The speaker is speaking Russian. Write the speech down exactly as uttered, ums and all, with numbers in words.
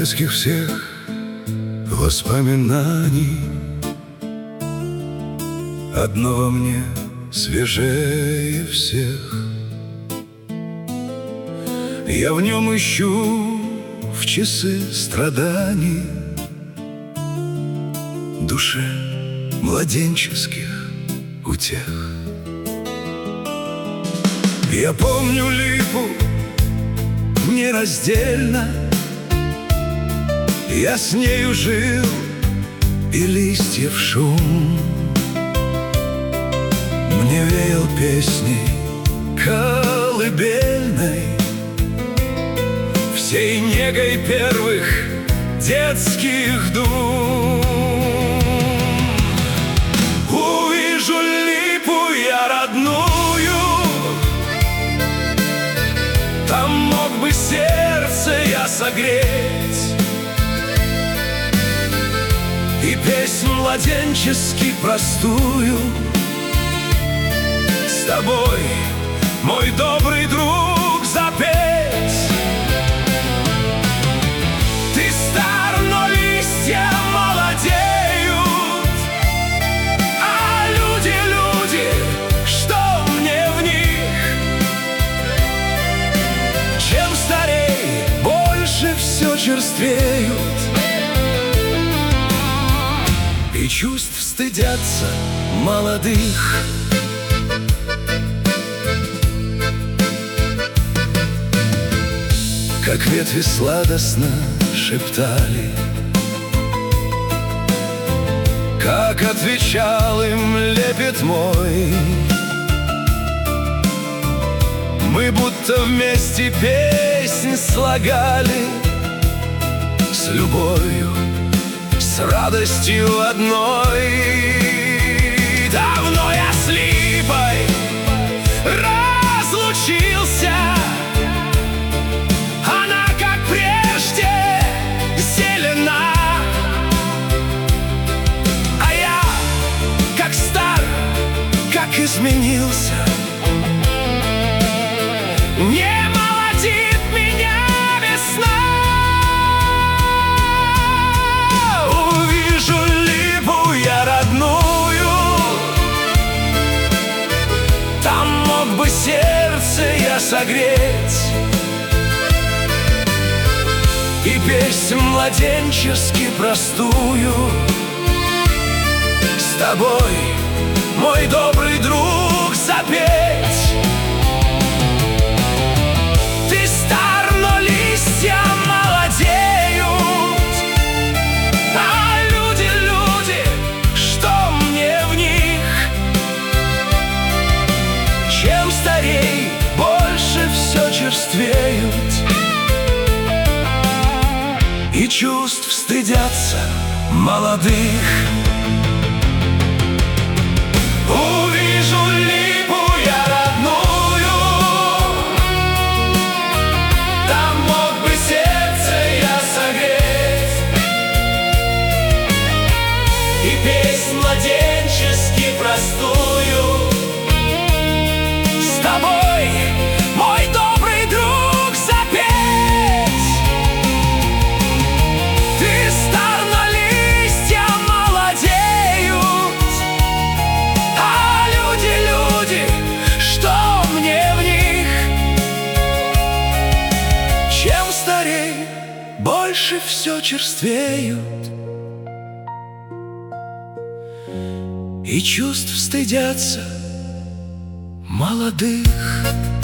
детских всех воспоминаний одно во мне свежее всех. Я в нем ищу в часы страданий душе младенческих утех. Я помню липу нераздельно, я с нею жил, и листьев шум мне веял песней колыбельной, всей негой первых детских дум. Увижу липу я родную, там мог бы сердце я согреть, и песнь младенчески простую с тобой, мой добрый друг, запеть. Ты стар, но листья молодеют, а люди, люди, что мне в них? Чем старей, больше все черствеют, и чувств стыдятся молодых. Как ветви сладостно шептали, как отвечал им лепет мой. Мы будто вместе песнь слагали с любовью, с радостью одной. Давно я с липой разлучился, она, как прежде, зелена, а я, как стар, как изменился. Не молодит меня весна. Увижу липу я родную, там мог бы сердце я согреть, и песнь младенчески простую с тобой, мой добрый друг, запеть. Ты стар, но листья молодеют, а люди, люди, что мне в них? Чем старей, больше все черствеют, и чувств стыдятся молодых. Увижу липу я родную, там мог бы сердце я согреть, и песнь младенчески простую с тобой, мой добрый друг, запеть. Ты стар, но листья молодеют, а люди, люди, что мне в них? Чем старей, больше все черствеют, и чувств стыдятся молодых.